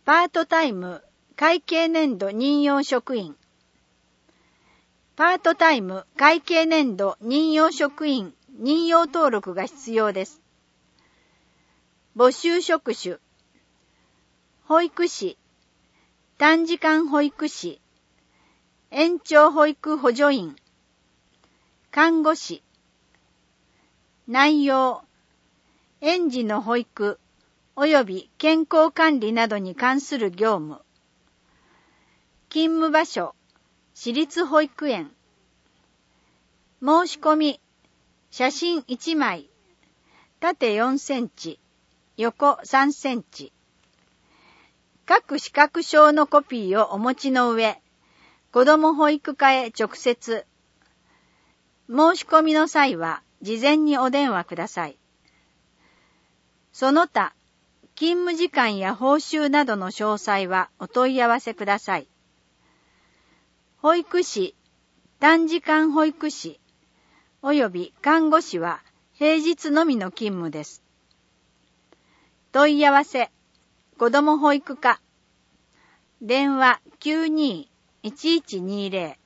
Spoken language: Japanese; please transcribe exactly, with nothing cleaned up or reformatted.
パートタイム会計年度任用職員。パートタイム会計年度任用職員任用登録が必要です。募集職種。保育士、短時間保育士、延長保育補助員、看護師。内容、園児の保育及び健康管理などに関する業務。勤務場所、私立保育園。申し込み、写真いちまい、縦よんセンチ、横さんセンチ。各資格証のコピーをお持ちの上、子ども保育課へ直接。申し込みの際は、事前にお電話ください。その他、勤務時間や報酬などの詳細はお問い合わせください。保育士、短時間保育士、および看護師は平日のみの勤務です。問い合わせ、子ども保育課。電話 きゅうにーいちいちにーぜろ